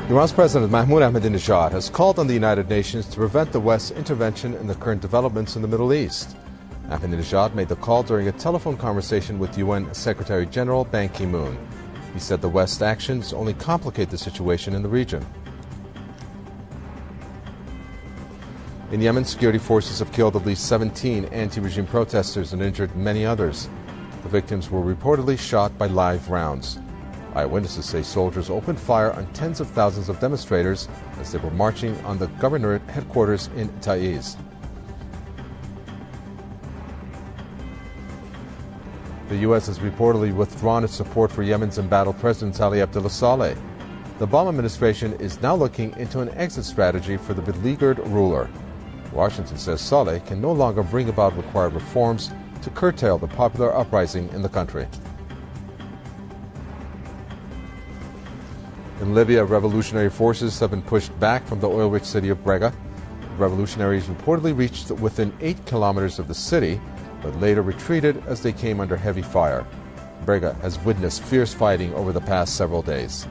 Iran's President Mahmoud Ahmadinejad has called on the United Nations to prevent the West's intervention in the current developments in the Middle East. Ahmadinejad made the call during a telephone conversation with UN Secretary General Ban Ki-moon. He said the West's actions only complicate the situation in the region. In Yemen, security forces have killed at least 17 anti-regime protesters and injured many others. The victims were reportedly shot by live rounds. Eyewitnesses say soldiers opened fire on tens of thousands of demonstrators as they were marching on the governorate headquarters in Taiz. The U.S. has reportedly withdrawn its support for Yemen's embattled President Ali Abdullah Saleh. The Obama administration is now looking into an exit strategy for the beleaguered ruler. Washington says Saleh can no longer bring about required reforms to curtail the popular uprising in the country. In Libya, revolutionary forces have been pushed back from the oil-rich city of Brega. Revolutionaries reportedly reached within 8 kilometers of the city, but later retreated as they came under heavy fire. Brega has witnessed fierce fighting over the past several days.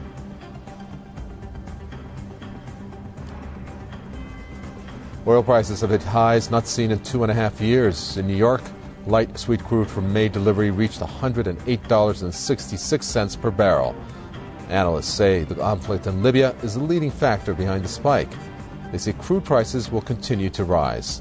Oil prices have hit highs not seen in 2.5 years. In New York, light sweet crude for May delivery reached $108.66 per barrel. Analysts say the conflict in Libya is the leading factor behind the spike. They say crude prices will continue to rise.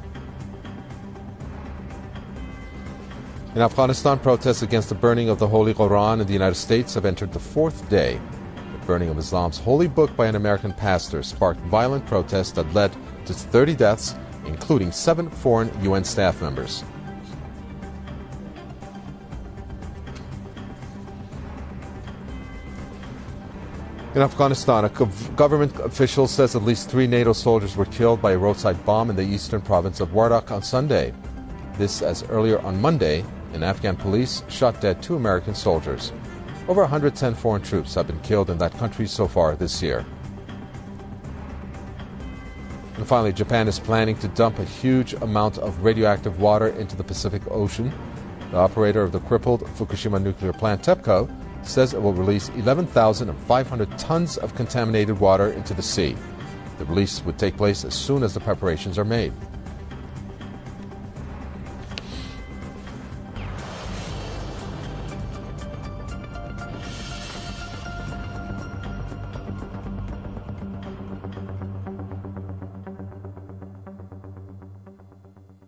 In Afghanistan, protests against the burning of the Holy Quran in the United States have entered the 4th day. The burning of Islam's holy book by an American pastor sparked violent protests that led to 30 deaths, including 7 foreign UN staff members. In Afghanistan, a government official says at least 3 NATO soldiers were killed by a roadside bomb in the eastern province of Wardak on Sunday. This as earlier on Monday, Afghan police shot dead 2 American soldiers. Over 110 foreign troops have been killed in that country so far this year. And finally, Japan is planning to dump a huge amount of radioactive water into the Pacific Ocean. The operator of the crippled Fukushima nuclear plant, TEPCO, says it will release 11,500 tons of contaminated water into the sea. The release would take place as soon as the preparations are made.